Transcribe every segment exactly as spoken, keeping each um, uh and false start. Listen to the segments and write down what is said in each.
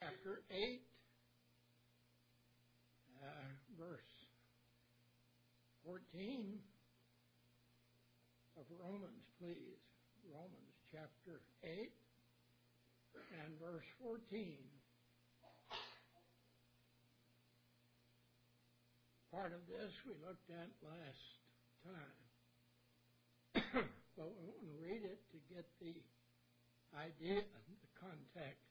chapter eight, uh, verse fourteen of Romans, please. Romans chapter eight and verse fourteen. Part of this we looked at last time. But we want to read it to get the idea, the context.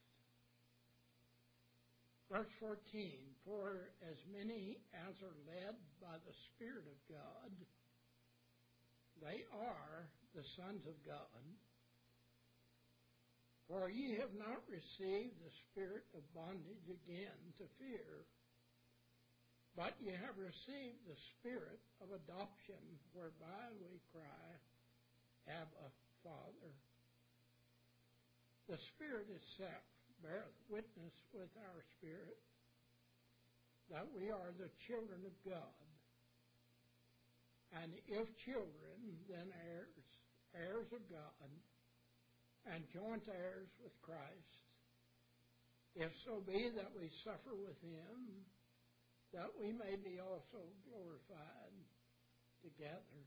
Verse fourteen, for as many as are led by the Spirit of God, they are the sons of God. For ye have not received the spirit of bondage again to fear, but ye have received the Spirit of adoption, whereby we cry, Abba, Father. The Spirit itself beareth witness with our spirit that we are the children of God. And if children, then heirs, heirs of God, and joint heirs with Christ, if so be that we suffer with him, that we may be also glorified together.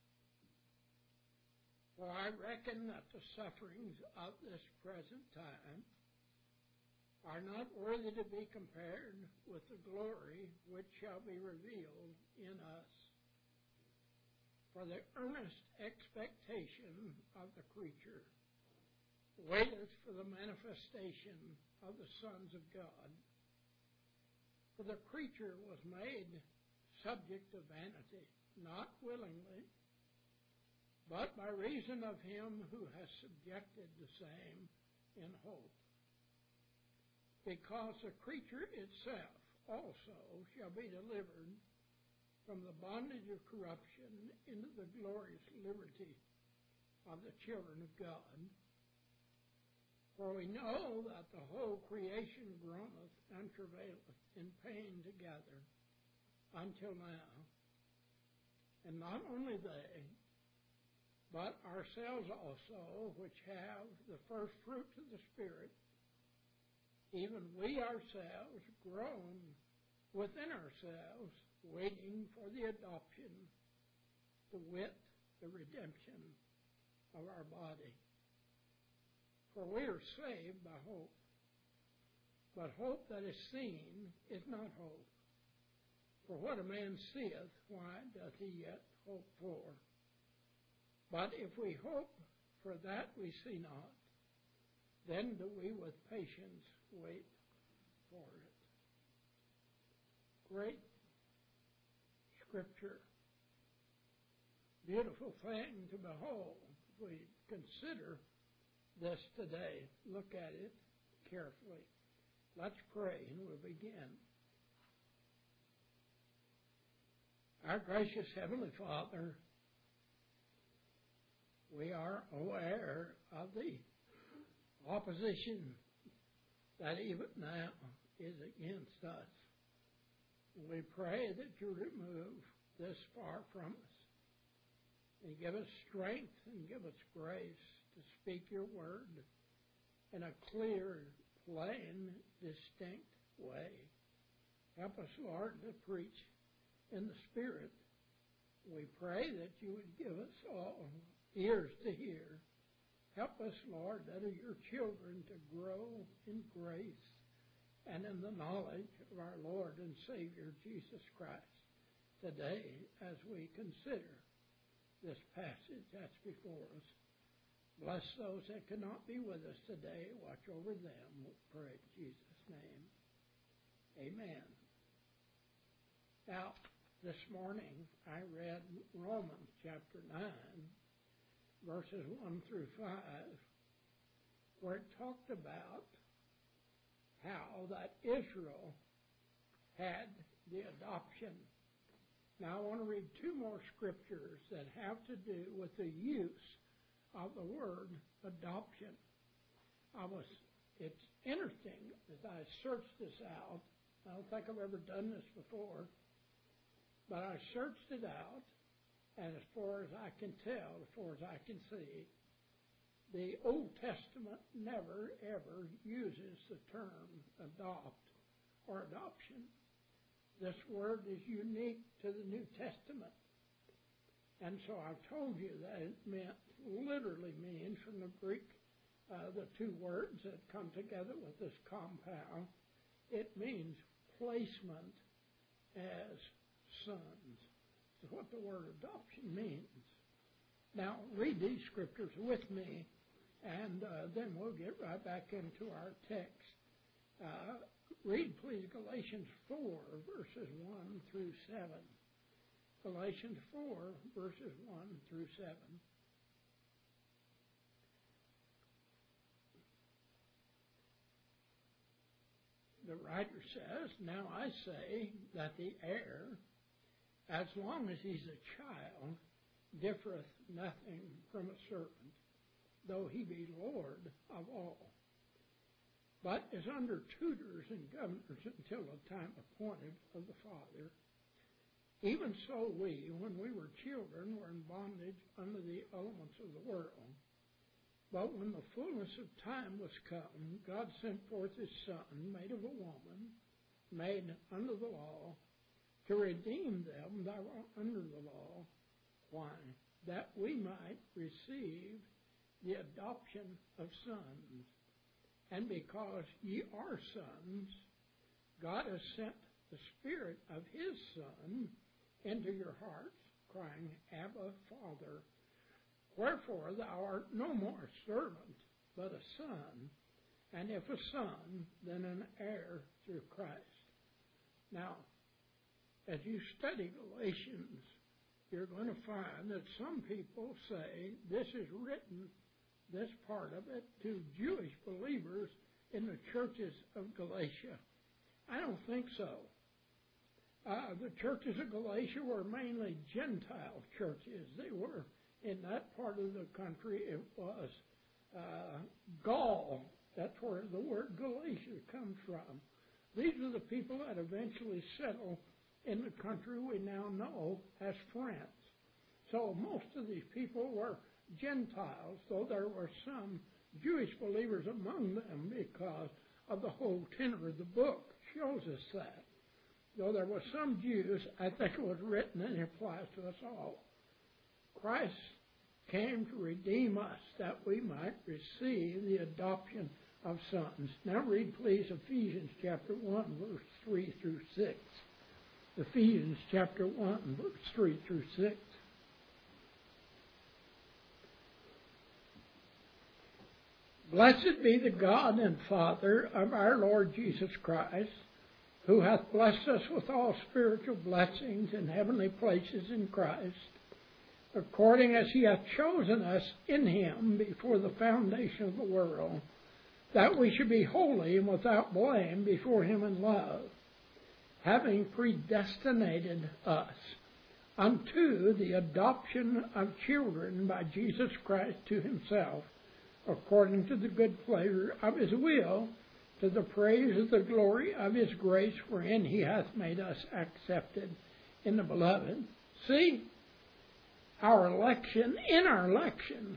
For I reckon that the sufferings of this present time are not worthy to be compared with the glory which shall be revealed in us. For the earnest expectation of the creature waiteth for the manifestation of the sons of God. For the creature was made subject to vanity, not willingly, but by reason of him who has subjected the same in hope. Because the creature itself also shall be delivered from the bondage of corruption into the glorious liberty of the children of God. For we know that the whole creation groaneth and travaileth in pain together until now. And not only they, but ourselves also, which have the first fruits of the Spirit, even we ourselves groan within ourselves, waiting for the adoption, to wit, the redemption of our body. For we are saved by hope. But hope that is seen is not hope. For what a man seeth, why doth he yet hope for? But if we hope for that we see not, then do we with patience wait for it. Great Scripture. Beautiful thing to behold. If we consider this today, look at it carefully. Let's pray and we'll begin. Our gracious Heavenly Father, we are aware of the opposition that even now is against us. We pray that you remove this far from us and give us strength and give us grace to speak your word in a clear, plain, distinct way. Help us, Lord, to preach in the Spirit. We pray that you would give us all ears to hear. Help us, Lord, that are your children to grow in grace and in the knowledge of our Lord and Savior, Jesus Christ, today as we consider this passage that's before us. Bless those that cannot be with us today. Watch over them, we pray in Jesus' name. Amen. Now, this morning I read Romans chapter nine, verses one through five, where it talked about how that Israel had the adoption. Now I want to read two more scriptures that have to do with the use of the word adoption. I was, it's interesting as I searched this out. I don't think I've ever done this before, but I searched it out, and as far as I can tell, as far as I can see, the Old Testament never, ever uses the term adopt or adoption. This word is unique to the New Testament. And so I've told you that it meant, literally means from the Greek, uh, the two words that come together with this compound, it means placement as sons. That's what the word adoption means. Now, read these scriptures with me, and uh, then we'll get right back into our text. Uh, read, please, Galatians four, verses one through seven. Galatians four, verses one through seven. The writer says, "Now I say that the heir, as long as he's a child, differeth nothing from a servant, though he be Lord of all, but is under tutors and governors until the time appointed of the Father. Even so we, when we were children, were in bondage under the elements of the world. But when the fullness of time was come, God sent forth his Son, made of a woman, made under the law, to redeem them that were under the law. Why? That we might receive the adoption of sons. And because ye are sons, God has sent the Spirit of his Son into your hearts, crying, Abba, Father. Wherefore thou art no more a servant, but a son, and if a son, then an heir through Christ." Now, as you study Galatians, you're going to find that some people say this is written, this part of it, to Jewish believers in the churches of Galatia. I don't think so. Uh, the churches of Galatia were mainly Gentile churches. They were, in that part of the country, it was uh, Gaul. That's where the word Galatia comes from. These are the people that eventually settled in the country we now know as France. So most of these people were Gentiles, though there were some Jewish believers among them, because of the whole tenor of the book shows us that. Though there were some Jews, I think it was written and it applies to us all. Christ came to redeem us that we might receive the adoption of sons. Now read, please, Ephesians chapter one, verse three through six. Ephesians chapter one, verse three through six. "Blessed be the God and Father of our Lord Jesus Christ, who hath blessed us with all spiritual blessings in heavenly places in Christ, according as he hath chosen us in him before the foundation of the world, that we should be holy and without blame before him in love, having predestinated us unto the adoption of children by Jesus Christ to himself, according to the good pleasure of his will, to the praise of the glory of his grace, wherein he hath made us accepted in the beloved." See, our election, in our election,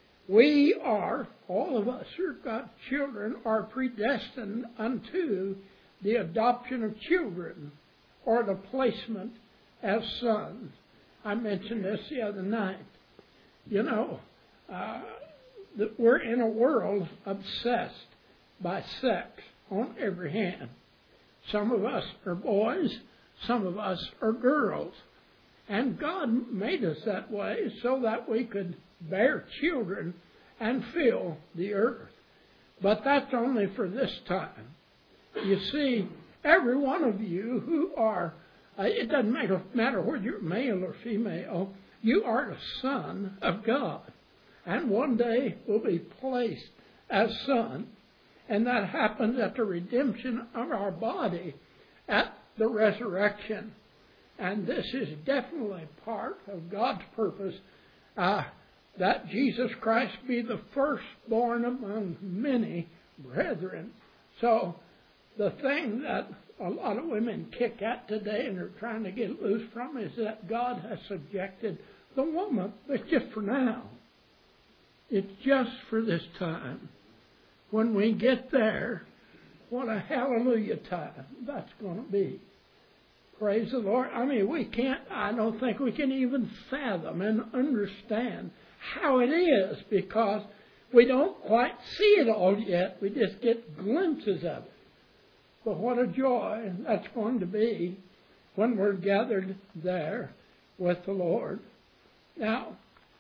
we are, all of us who are God's children, are predestined unto the adoption of children, or the placement as sons. I mentioned this the other night. You know, uh, that we're in a world obsessed by sex on every hand. Some of us are boys, some of us are girls. And God made us that way so that we could bear children and fill the earth. But that's only for this time. You see, every one of you who are, uh, it doesn't matter, matter whether you're male or female, you are a son of God. And one day will be placed as son. And that happens at the redemption of our body at the resurrection. And this is definitely part of God's purpose, uh, that Jesus Christ be the firstborn among many brethren. So the thing that a lot of women kick at today and are trying to get loose from is that God has subjected the woman, but just for now. It's just for this time. When we get there, what a hallelujah time that's going to be. Praise the Lord. I mean, we can't, I don't think we can even fathom and understand how it is, because we don't quite see it all yet. We just get glimpses of it. But what a joy that's going to be when we're gathered there with the Lord. Now,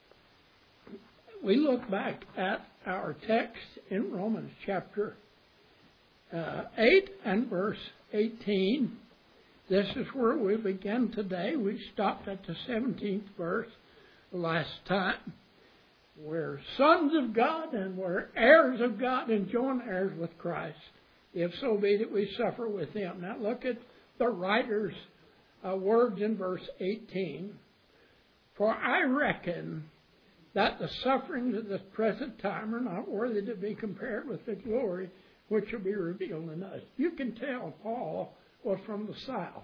we look back at our text in Romans chapter uh, eight and verse eighteen. This is where we begin today. We stopped at the seventeenth verse last time. We're sons of God and we're heirs of God and joint heirs with Christ, if so be that we suffer with Him. Now look at the writer's uh, words in verse eighteen. For I reckon that the sufferings of this present time are not worthy to be compared with the glory which will be revealed in us. You can tell Paul was from the South.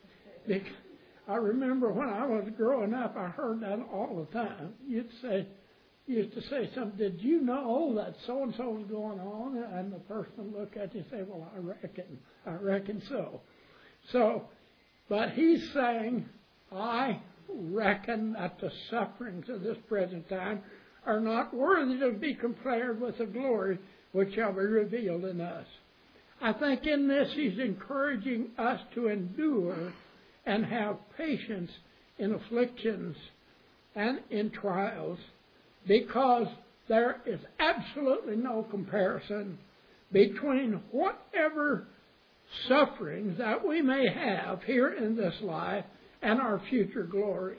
I remember when I was growing up, I heard that all the time. You'd say, you used to say something, did you know that so-and-so was going on? And the person would look at you and say, well, I reckon, I reckon so. So, but he's saying, I reckon that the sufferings of this present time are not worthy to be compared with the glory which shall be revealed in us. I think in this he's encouraging us to endure and have patience in afflictions and in trials, because there is absolutely no comparison between whatever sufferings that we may have here in this life and our future glory.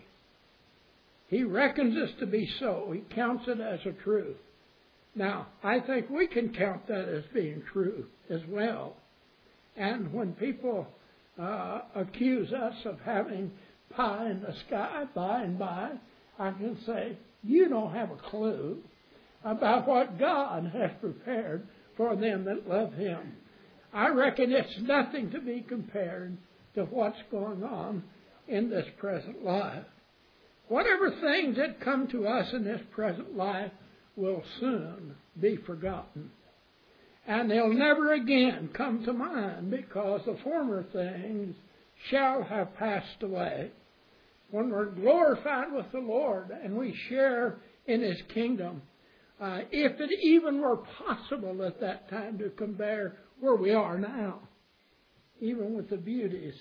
He reckons this to be so. He counts it as a truth. Now, I think we can count that as being true as well. And when people uh, accuse us of having pie in the sky by and by, I can say, you don't have a clue about what God has prepared for them that love Him. I reckon it's nothing to be compared to what's going on in this present life. Whatever things that come to us in this present life will soon be forgotten. And they'll never again come to mind, because the former things shall have passed away. When we're glorified with the Lord and we share in His kingdom, uh, if it even were possible at that time to compare where we are now, even with the beauties,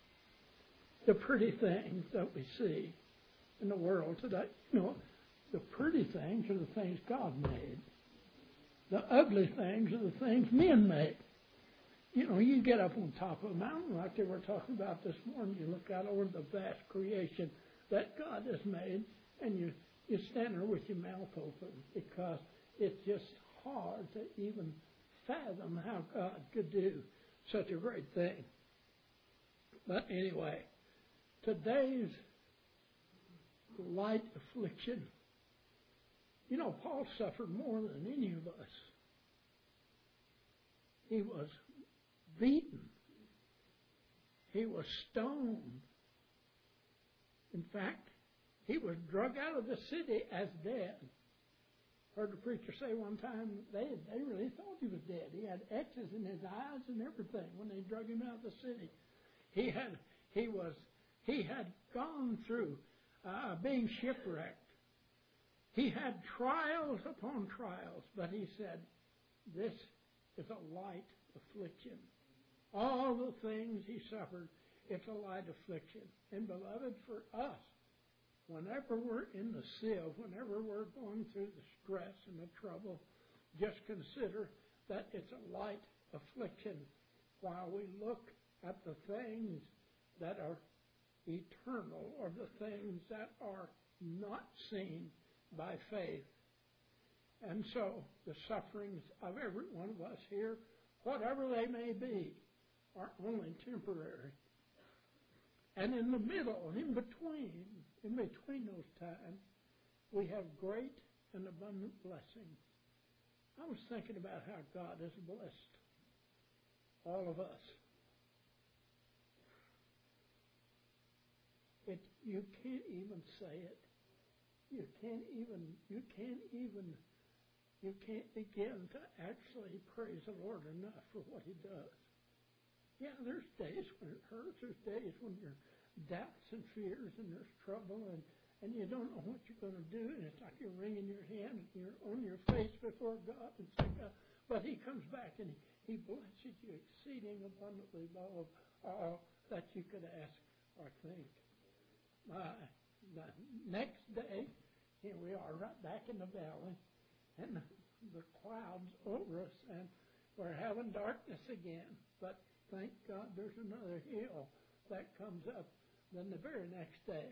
the pretty things that we see in the world today. You know, the pretty things are the things God made. The ugly things are the things men made. You know, you get up on top of a mountain like they were talking about this morning. You look out over the vast creation that God has made, and you, you stand there with your mouth open, because it's just hard to even fathom how God could do such a great thing. But anyway, today's light affliction. You know, Paul suffered more than any of us. He was beaten. He was stoned. In fact, he was dragged out of the city as dead. Heard the preacher say one time they they really thought he was dead. He had X's in his eyes and everything when they drug him out of the city. He had he was he had gone through uh, being shipwrecked. He had trials upon trials, but he said, this is a light affliction. All the things he suffered, it's a light affliction. And beloved, for us, whenever we're in the sieve, whenever we're going through the stress and the trouble, just consider that it's a light affliction while we look at the things that are eternal, or the things that are not seen by faith. And so the sufferings of every one of us here, whatever they may be, are only temporary. And in the middle, in between, in between those times, we have great and abundant blessings. I was thinking about how God has blessed all of us. It, you can't even say it. You can't even, you can't even you can't begin to actually praise the Lord enough for what He does. Yeah, there's days when it hurts. There's days when you're doubts and fears and there's trouble and, and you don't know what you're going to do. And it's like you're wringing your hand and you're on your face before God and saying, God. But He comes back and He, he blesses you exceeding abundantly above all that you could ask or think. My, the next day, here we are right back in the valley and the, the clouds over us and we're having darkness again. But thank God there's another hill that comes up then the very next day.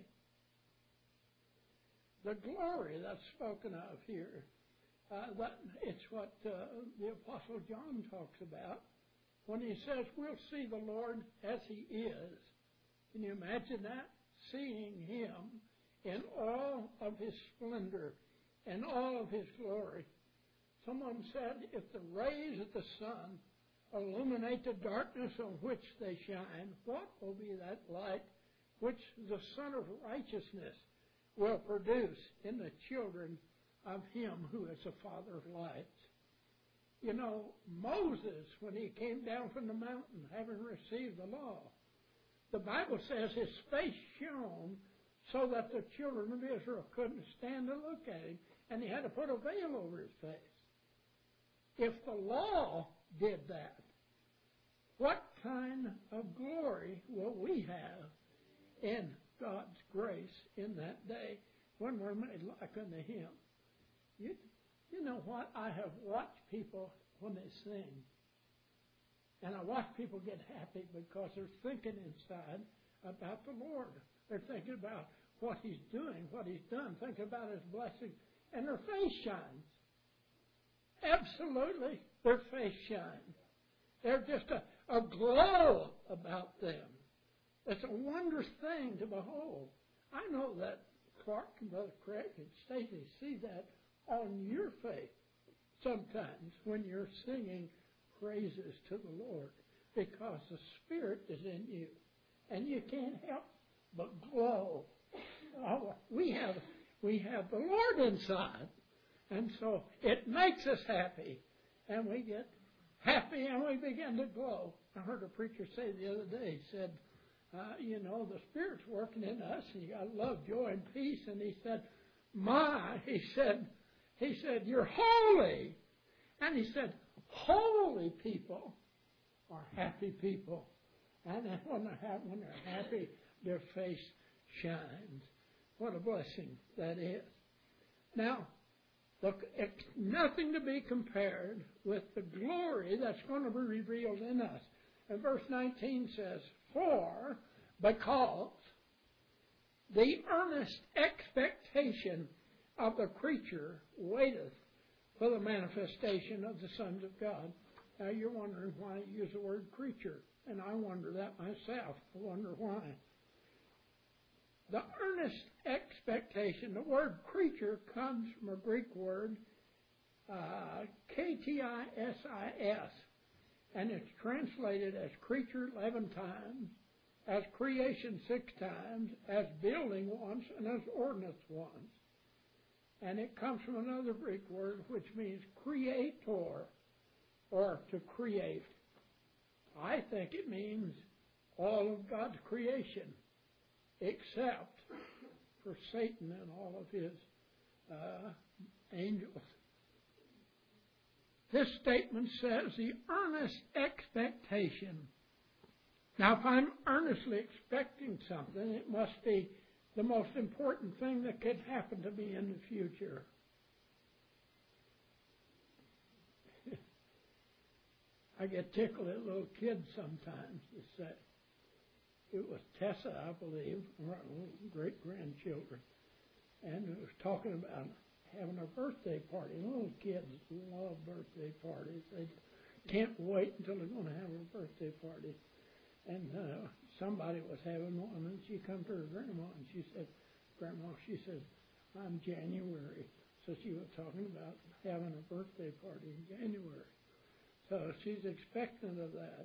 The glory that's spoken of here, uh, that, it's what uh, the Apostle John talks about when he says we'll see the Lord as He is. Can you imagine that? Seeing Him in all of His splendor and all of His glory. Someone said if the rays of the sun illuminate the darkness on which they shine, what will be that light which the Son of Righteousness will produce in the children of Him who is the Father of lights? You know, Moses, when he came down from the mountain, having received the law, the Bible says his face shone so that the children of Israel couldn't stand to look at him, and he had to put a veil over his face. If the law did that, what kind of glory will we have in God's grace in that day when we're made like unto Him? You, you know what? I have watched people when they sing, and I watch people get happy because they're thinking inside about the Lord. They're thinking about what He's doing, what He's done, thinking about His blessing, and their face shines. Absolutely, their face shines. They're just a, a glow about them. It's a wondrous thing to behold. I know that Clark and Brother Craig and Stacy see that on your face sometimes when you're singing praises to the Lord, because the Spirit is in you and you can't help but glow. Oh, we have we have the Lord inside, and so it makes us happy, and we get happy and we begin to glow. I heard a preacher say the other day, he said, uh, you know, the Spirit's working in us, and you got love, joy, and peace. And he said, my, he said, he said, you're holy. And he said, holy people are happy people. And when they're happy, when they're happy, their face shines. What a blessing that is. Now, look, it's nothing to be compared with the glory that's going to be revealed in us. And verse nineteen says, for, because, the earnest expectation of the creature waiteth for the manifestation of the sons of God. Now you're wondering why I use the word creature, and I wonder that myself. I wonder why. The earnest expectation, the word creature comes from a Greek word, uh, K T I S I S, and it's translated as creature eleven times, as creation six times, as building once, and as ordinance once. And it comes from another Greek word which means creator, or to create. I think it means all of God's creation, except for Satan and all of his uh, angels. This statement says the earnest expectation. Now, if I'm earnestly expecting something, it must be the most important thing that could happen to me in the future. I get tickled at little kids sometimes to say, it was Tessa, I believe, one of our great-grandchildren, and it was talking about having a birthday party. Little kids love birthday parties. They can't wait until they're going to have a birthday party. And uh, somebody was having one, and she come to her grandma, and she said, Grandma, she says, I'm January. So she was talking about having a birthday party in January. So she's expectant of that.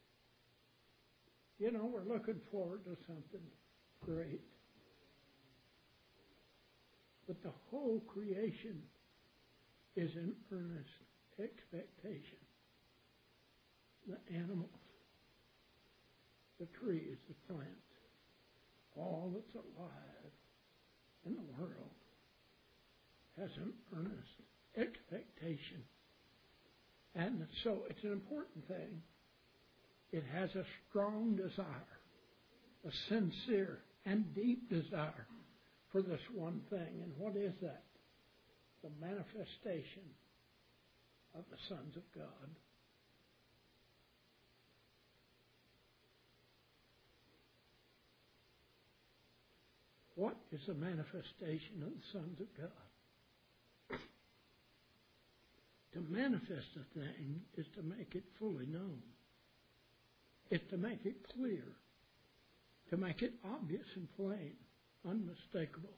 You know, we're looking forward to something great. But the whole creation is in earnest expectation. The animals, the trees, the plants, all that's alive in the world has an earnest expectation. And so it's an important thing. It has a strong desire, a sincere and deep desire for this one thing. And what is that? The manifestation of the sons of God. What is the manifestation of the sons of God? To manifest a thing is to make it fully known. It's to make it clear. To make it obvious and plain, unmistakable.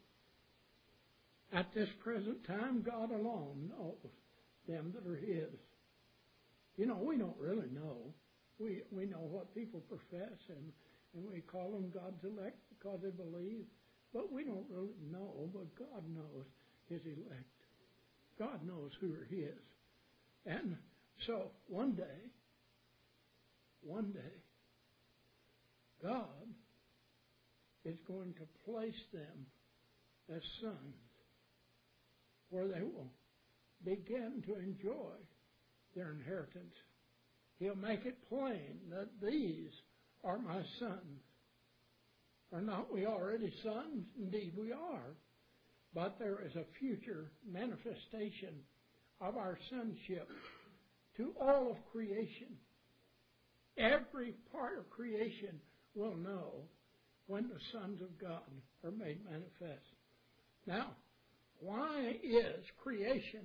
At this present time, God alone knows them that are His. You know, we don't really know. We we know what people profess, and, and we call them God's elect because they believe. But we don't really know, but God knows His elect. God knows who are His. And so one day, one day, God is going to place them as sons where they will begin to enjoy their inheritance. He'll make it plain that these are my sons. Are not we already sons? Indeed we are. But there is a future manifestation of our sonship to all of creation. Every part of creation will know when the sons of God are made manifest. Now, why is creation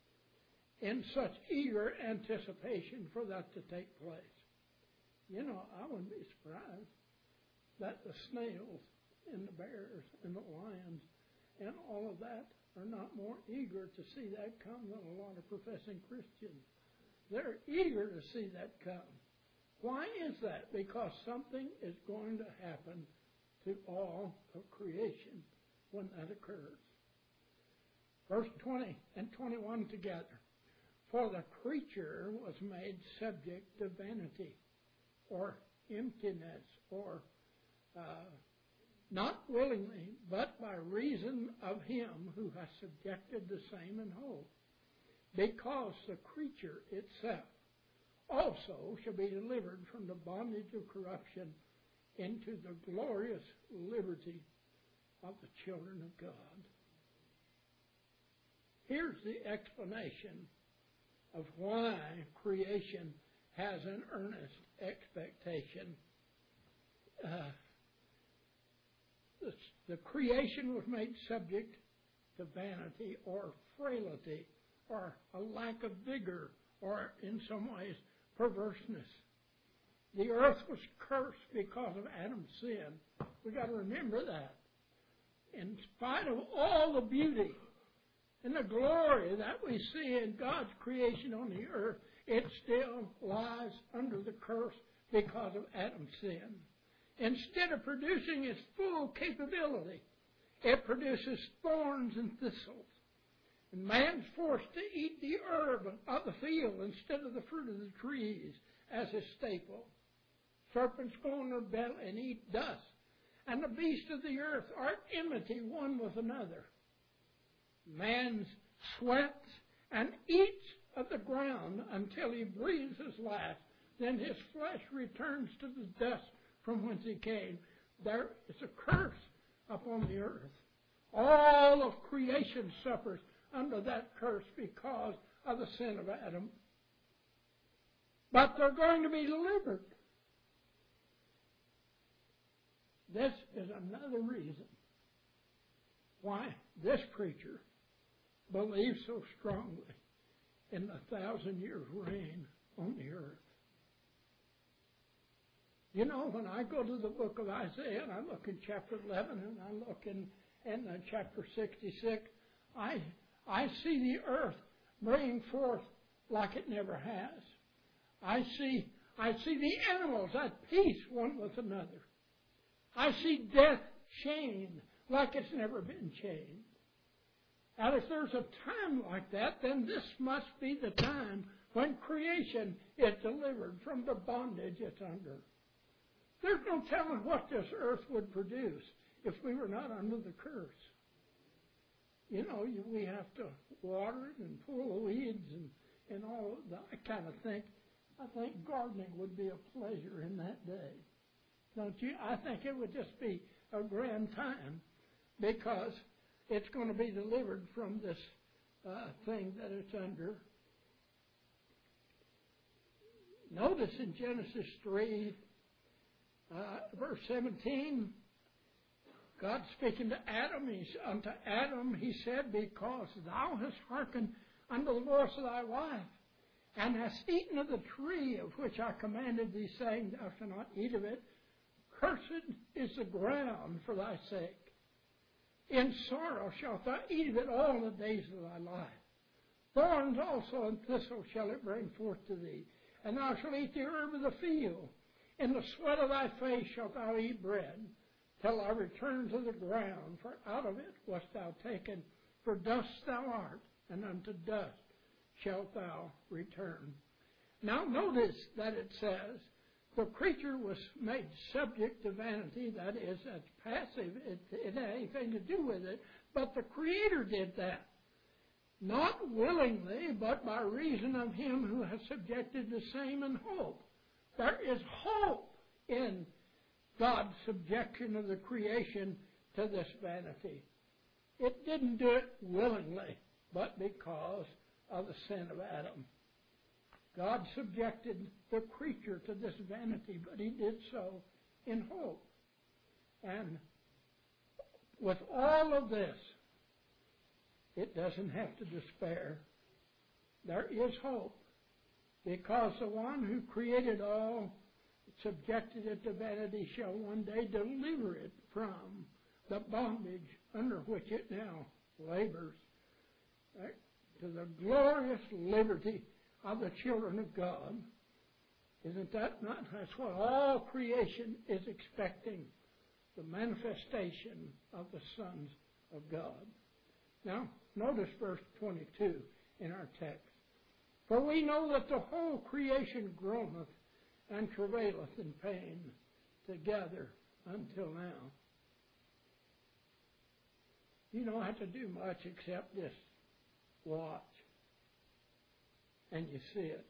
in such eager anticipation for that to take place? You know, I wouldn't be surprised that the snails and the bears and the lions and all of that are not more eager to see that come than a lot of professing Christians. They're eager to see that come. Why is that? Because something is going to happen to all of creation when that occurs. Verse twenty and twenty-one together. For the creature was made subject to vanity, or emptiness, or uh, not willingly, but by reason of Him who has subjected the same in hope, because the creature itself also shall be delivered from the bondage of corruption into the glorious liberty of the children of God. Here's the explanation of why creation has an earnest expectation. Uh, the, the creation was made subject to vanity or frailty or a lack of vigor or, in some ways, perverseness. The earth was cursed because of Adam's sin. We've got to remember that. In spite of all the beauty and the glory that we see in God's creation on the earth, it still lies under the curse because of Adam's sin. Instead of producing its full capability, it produces thorns and thistles. And man's forced to eat the herb of the field instead of the fruit of the trees as his staple. Serpents go in their belly and eat dust. And the beasts of the earth are at enmity one with another. Man sweats and eats of the ground until he breathes his last. Then his flesh returns to the dust from whence he came. There is a curse upon the earth. All of creation suffers under that curse because of the sin of Adam. But they're going to be delivered. This is another reason why this preacher believes so strongly in the thousand years reign on the earth. You know, when I go to the book of Isaiah and I look in chapter eleven and I look in, in uh, chapter sixty-six, I I see the earth bringing forth like it never has. I see I see the animals at peace one with another. I see death chained like it's never been chained. And if there's a time like that, then this must be the time when creation is delivered from the bondage it's under. There's no telling what this earth would produce if we were not under the curse. You know, you, we have to water it and pull the weeds and, and all of that. I kind of think, I think gardening would be a pleasure in that day. Don't you? I think it would just be a grand time because it's going to be delivered from this uh, thing that it's under. Notice in Genesis three, uh, verse seventeen, God speaking to Adam, he's, unto Adam he said, because thou hast hearkened unto the voice of thy wife, and hast eaten of the tree of which I commanded thee, saying, thou shalt not eat of it, cursed is the ground for thy sake. In sorrow shalt thou eat of it all the days of thy life. Thorns also and thistles shall it bring forth to thee, and thou shalt eat the herb of the field. In the sweat of thy face shalt thou eat bread, till thou return to the ground, for out of it wast thou taken, for dust thou art, and unto dust shalt thou return. Now notice that it says, the creature was made subject to vanity, that is, it's passive, it, it had anything to do with it, but the Creator did that. Not willingly, but by reason of Him who has subjected the same in hope. There is hope in God's subjection of the creation to this vanity. It didn't do it willingly, but because of the sin of Adam. God subjected the creature to this vanity, but He did so in hope. And with all of this, it doesn't have to despair. There is hope, because the one who created all, subjected it to vanity, shall one day deliver it from the bondage under which it now labors, right, to the glorious liberty of the children of God. Isn't that not? That's what all creation is expecting, the manifestation of the sons of God. Now, notice verse twenty-two in our text. For we know that the whole creation groaneth and travaileth in pain together until now. You don't have to do much except just watch, and you see it.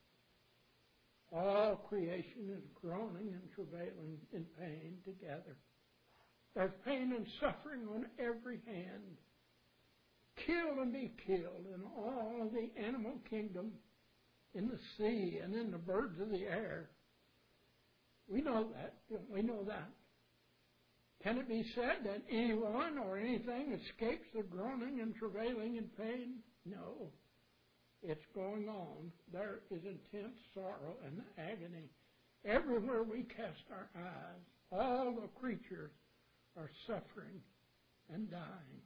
All creation is groaning and travailing in pain together. There's pain and suffering on every hand. Kill and be killed in all of the animal kingdom, in the sea and in the birds of the air. We know that. We know that. Can it be said that anyone or anything escapes the groaning and travailing in pain? No. It's going on. There is intense sorrow and agony. Everywhere we cast our eyes, all the creatures are suffering and dying.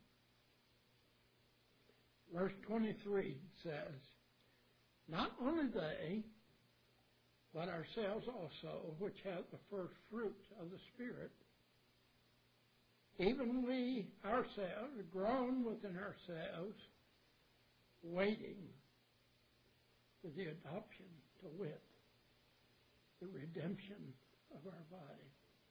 Verse twenty-three says, not only they, but ourselves also, which have the first fruit of the Spirit, even we ourselves, groan within ourselves, waiting for the adoption, to wit, the redemption of our body.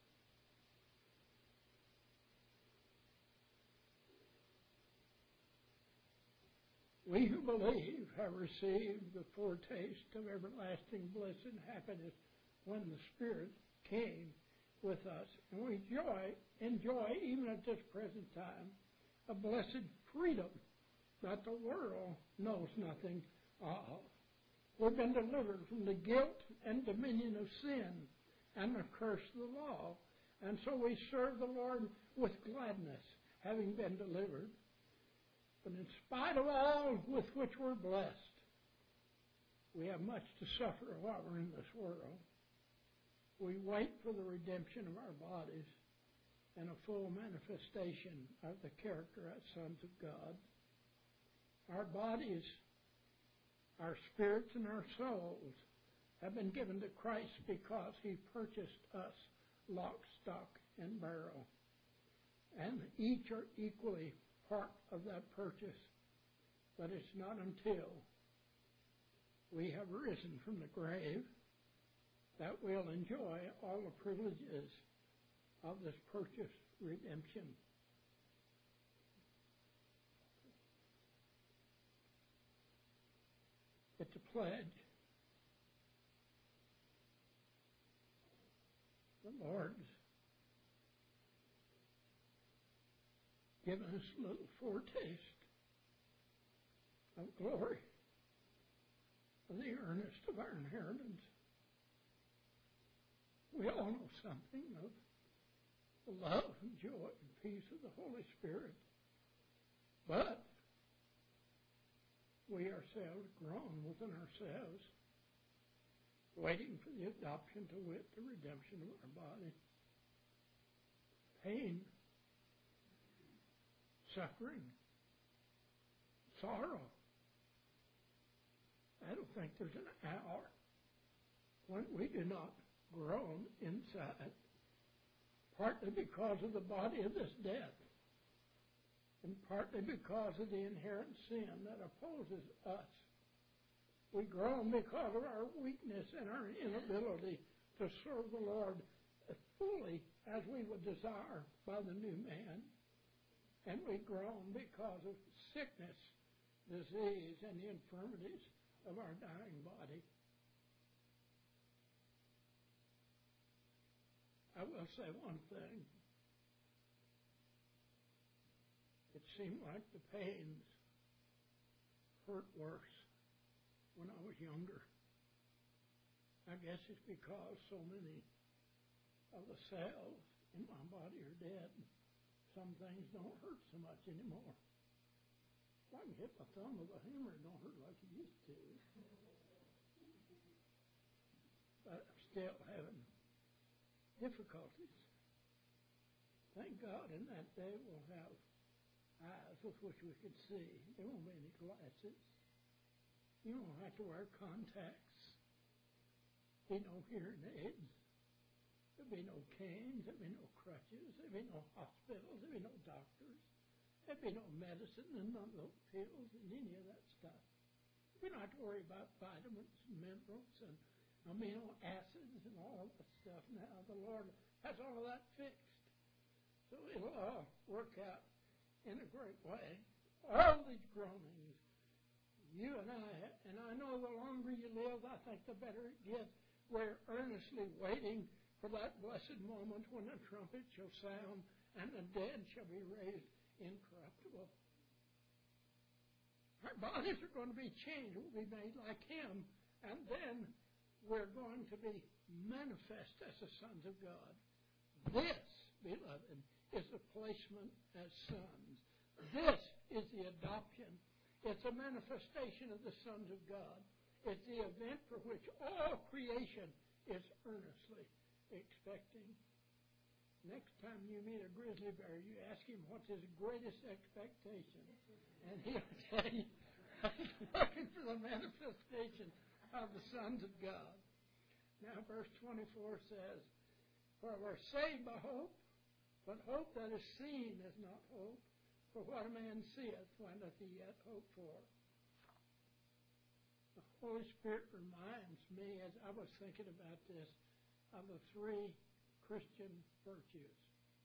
We who believe have received the foretaste of everlasting bliss and happiness when the Spirit came with us. And we enjoy, enjoy, even at this present time, a blessed freedom that the world knows nothing of. We've been delivered from the guilt and dominion of sin and the curse of the law. And so we serve the Lord with gladness, having been delivered. But in spite of all with which we're blessed, we have much to suffer while we're in this world. We wait for the redemption of our bodies and a full manifestation of the character as sons of God. Our bodies, our spirits, and our souls have been given to Christ because He purchased us lock, stock, and barrel. And each are equally part of that purchase. But it's not until we have risen from the grave that we'll enjoy all the privileges of this purchase redemption. It's a pledge. The Lord's given us a little foretaste of glory, of the earnest of our inheritance. We all know something of the love and joy and peace of the Holy Spirit. But we ourselves groan within ourselves, waiting for the adoption to wit, the redemption of our body. Pain, suffering, sorrow. I don't think there's an hour when we do not groan inside, partly because of the body of this death, and partly because of the inherent sin that opposes us. We groan because of our weakness and our inability to serve the Lord as fully as we would desire by the new man. And we groan because of sickness, disease, and the infirmities of our dying body. I will say one thing. It seemed like the pains hurt worse when I was younger. I guess it's because so many of the cells in my body are dead. Some things don't hurt so much anymore. If I can hit my thumb with a hammer, it don't hurt like it used to. But I'm still having difficulties. Thank God in that day we'll have eyes with which we can see. There won't be any glasses. You won't have to wear contacts. There'll be no hearing aids. There'll be no canes. There'll be no crutches. There'll be no hospitals. There'll be no doctors. There'll be no medicine and none of those pills and any of that stuff. We don't have to worry about vitamins and minerals and amino acids and all of that stuff now. The Lord has all of that fixed. So it'll all work out in a great way. All these groanings, you and I, and I know the longer you live, I think the better it gets. We're earnestly waiting for that blessed moment when the trumpet shall sound and the dead shall be raised incorruptible. Our bodies are going to be changed. We'll be made like Him. And then we're going to be manifest as the sons of God. This, beloved, is the placement as sons. This is the adoption. It's a manifestation of the sons of God. It's the event for which all creation is earnestly expecting. Next time you meet a grizzly bear, you ask him what's his greatest expectation. And he'll tell you, he's looking for the manifestation of the sons of God. Now, verse twenty-four says, for we're saved by hope, but hope that is seen is not hope. For what a man seeth, when doth he yet hope for? The Holy Spirit reminds me, as I was thinking about this, of the three Christian virtues.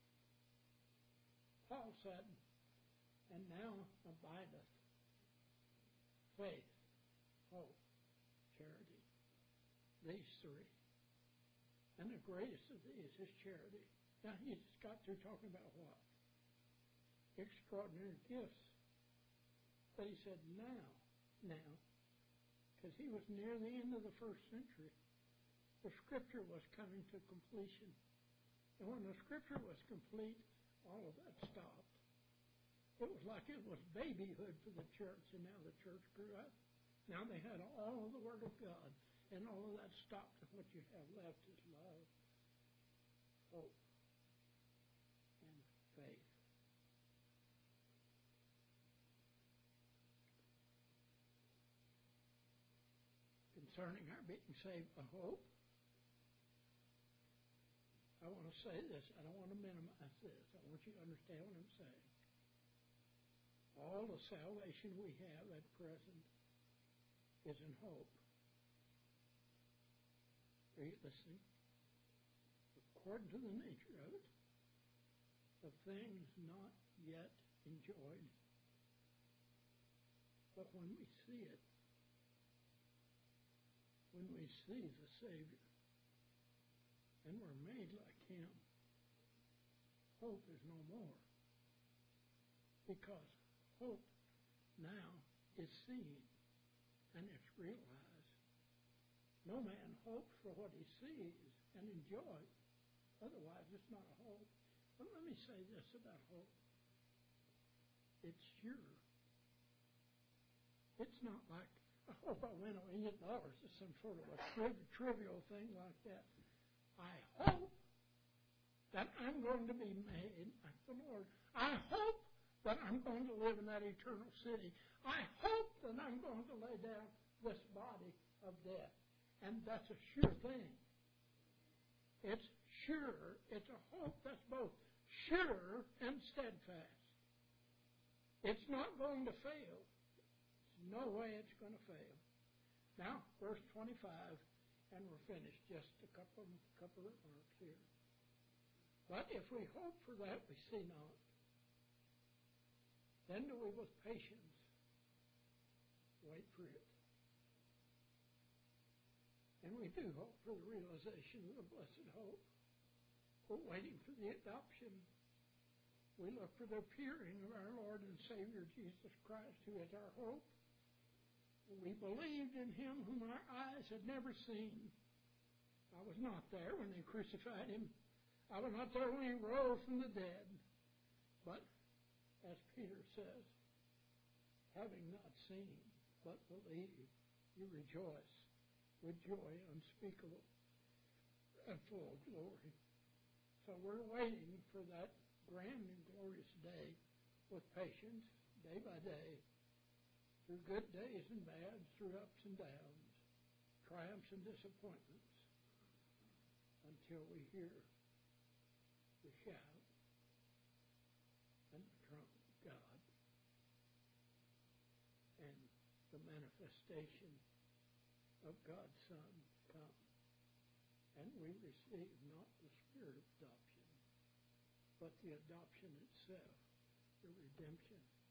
Paul said, and now abideth faith, hope, charity. These three. And the greatest of these is charity. Now, he's got through talking about what? Extraordinary gifts. But he said, now, now, because he was near the end of the first century. The Scripture was coming to completion. And when the Scripture was complete, all of that stopped. It was like it was babyhood for the church, and now the church grew up. Now they had all of the Word of God, and all of that stopped, and what you have left is love, hope, and faith. Concerning our being saved by hope, I want to say this. I don't want to minimize this. I want you to understand what I'm saying. All the salvation we have at present is in hope. Are you listening? According to the nature of it, of things not yet enjoyed. But when we see it, when we see the Savior, and we're made like Him, hope is no more. Because hope now is seen and it's realized. No man hopes for what he sees and enjoys. Otherwise, it's not a hope. But let me say this about hope. It's sure. It's not like, I hope I win a million dollars or some sort of a tri- trivial thing like that. I hope that I'm going to be made like the Lord. I hope that I'm going to live in that eternal city. I hope that I'm going to lay down this body of death. And that's a sure thing. It's sure. It's a hope that's both sure and steadfast. It's not going to fail. There's no way it's going to fail. Now, verse twenty-five, and we're finished. Just a couple of, couple of remarks here. But if we hope for that we see not, then do we with patience wait for it. And we do hope for the realization of the blessed hope. We're waiting for the adoption. We look for the appearing of our Lord and Savior Jesus Christ, who is our hope. We believed in Him whom our eyes had never seen. I was not there when they crucified Him. I was not there when He rose from the dead. But, as Peter says, having not seen, but believe, you rejoice with joy unspeakable and full of glory. So we're waiting for that grand and glorious day with patience, day by day, through good days and bad, through ups and downs, triumphs and disappointments, until we hear the shout and the trump of God and the manifestation of God's Son come. And we receive not the spirit of adoption, but the adoption itself, the redemption